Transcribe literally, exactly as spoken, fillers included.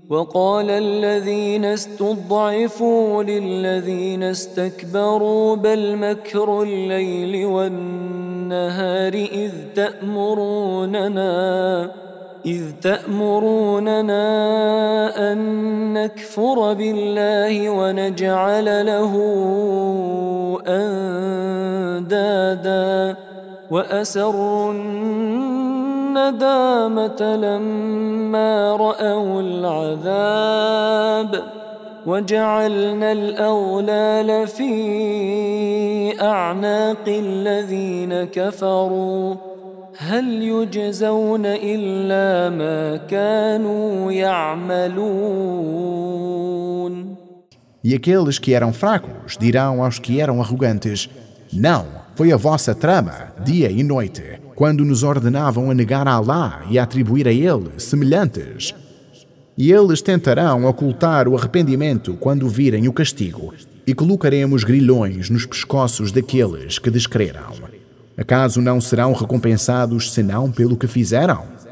وقال الذين استضعفوا للذين استكبروا بل مكر الليل والنهار إذ تأمروننا إذ تأمروننا أن نكفر بالله ونجعل له أندادا وأسروا الندامة لما رأوا العذاب وجعلنا الأغلال في أعناق الذين كفروا هل يجزون إلا ما كانوا يعملون. E aqueles que eram fracos dirão aos que eram arrogantes: não, foi a vossa trama, dia e noite, quando nos ordenavam a negar a Alá e a atribuir a Ele semelhantes. E eles tentarão ocultar o arrependimento quando virem o castigo, e colocaremos grilhões nos pescoços daqueles que descreram. Acaso não serão recompensados senão pelo que fizeram?